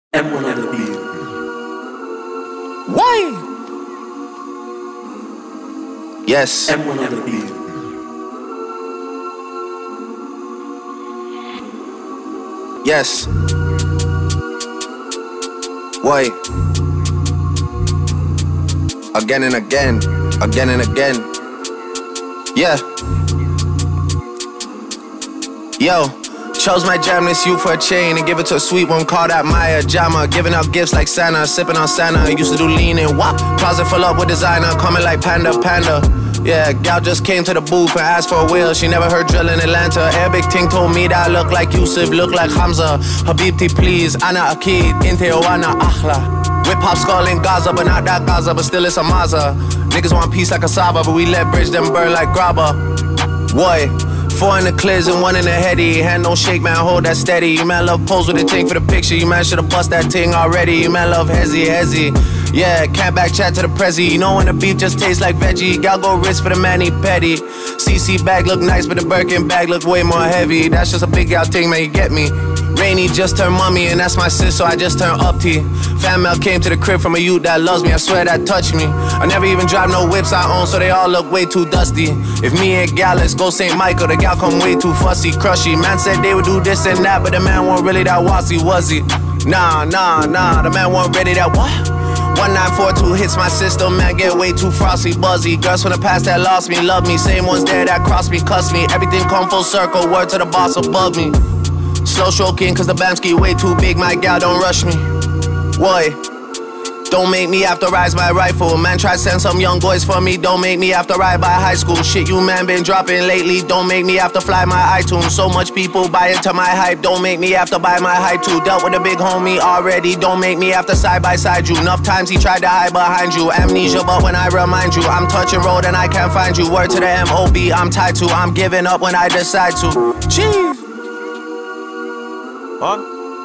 M1 on the beat. Why? Yes. M1 on the beat. Yes. Why? Again and again. Again and again. Yeah. Yo. Chose my jam this youth for a chain and give it to a sweet one, call that Maya Jama. Giving out gifts like Santa, sipping on Santa. Used to do lean in what? Closet full up with designer, coming like Panda. Yeah, gal just came to the booth and asked for a wheel. She never heard drill in Atlanta. Arabic ting told me that I look like Yusuf, look like Hamza. Habibti please, Ana Akid, Inte Oana Akhla. Whip hop skull in Gaza, but not that Gaza, but still it's a Maza. Niggas want peace like a Saba, but we let bridge them burn like Grabba. Boy. 4 in the clears and 1 in the heady. Hand don't shake, man, hold that steady. You man love pose with a ting for the picture. You man should've bust that ting already. You man love hezzy. Yeah, can't back chat to the prezi. You know when the beef just tastes like veggie. Gal go wrist for the manny petty. CC bag look nice, but the Birkin bag look way more heavy. That's just a big gal ting, man, you get me. Rainy just turned mommy, and that's my sis, so I just turned up T. Fan mail came to the crib from a youth that loves me, I swear that touched me. I never even drive no whips I own, so they all look way too dusty. If me and gal, let's go St. Michael, the gal come way too fussy, crushy. Man said they would do this and that, but the man wasn't really that wassy, was he? Nah, the man wasn't ready that what? 1942 hits my system, man, get way too frosty, buzzy. Girls from the past that lost me, love me. Same ones there that crossed me, cuss me. Everything come full circle, word to the boss above me. Slow stroking, cause the Bamski way too big, my gal don't rush me. Why? Don't make me have to rise my rifle. Man try to send some young boys for me. Don't make me have to ride by high school. Shit you man been dropping lately. Don't make me have to fly my iTunes. So much people buy into my hype. Don't make me have to buy my hype too. Dealt with a big homie already. Don't make me have to side by side you. Enough times he tried to hide behind you. Amnesia, but when I remind you, I'm touching road and I can't find you. Word to the M.O.B. I'm tied to. I'm giving up when I decide to. Jeez. On.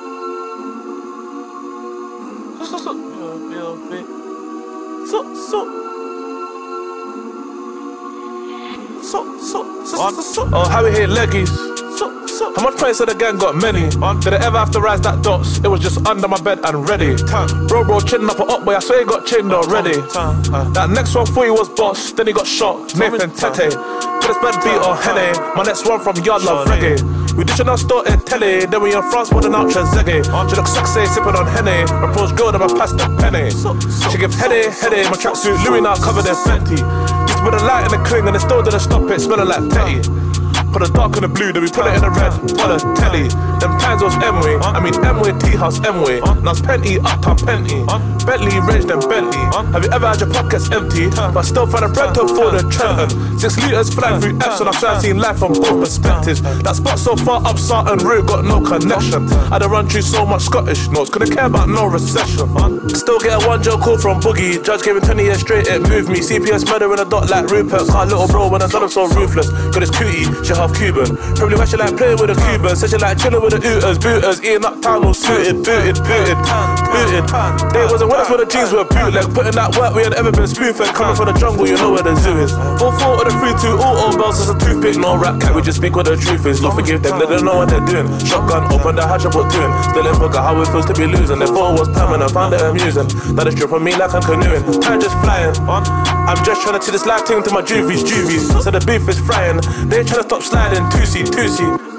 Oh, how we hit leggies. How much points of the gang got many? Did I ever have to rise that dots? It was just under my bed and ready. Bro, chin up or up, boy, I swear he got chinned already. That next one for you was boss, then he got shot. Nathan Tete. Put his bed beat or Henny. My next one from Yard Love Reggae. We dishing our store in telly, then we in France with an ultra zeggy. She looks sexy, sipping on Henny. Approach girl, then I pass the penny. She give heady, my tracksuit, Louis now covered in Fenty. Used to put a light in the cling and it still didn't stop it, smelling like Petty. Put the dark in the blue, then we put it in the red, on the telly. Them times was M-way, I mean M-way, T-house, M-way. Now it's Penty, uptown Penty. Bentley, Range, then Bentley. Have you ever had your pockets empty? But still find a bread to afford a Trenton. 6 litres flying through Epsom, I've tried seen life from both perspectives. That spot so far up Sarton Road, got no connection. I done run through so much Scottish notes, couldn't care about no recession. Still get a 1 joke call from Boogie. Judge gave me 20 years straight, it moved me. CPS murder in a dot like Rupert. Can't little bro when I done him so ruthless. Got his cootie, she half Cuban. Probably why she like playing with the Cubans. Said she like chilling with the Ooters, booters. Eating up town all suited, booted. They wasn't with us when the jeans were bootleg. Putting that work we had ever been spoon-fed. Coming from the jungle, you know where the zoo is. 4-4 of the 3-2, all bells is a toothpick. No rap cat, we just speak what the truth is. Lord forgive them, they don't know what they're doing. Shotgun, open the hatch, I put two in. Still in forgot how it feels to be losing. They thought it was permanent, found it amusing. That is dripping me like I'm canoeing. Time just flying. I'm just trying to see this life thing to my juvies. So the beef is frying. They ain't trying to stop sliding. Tootsie.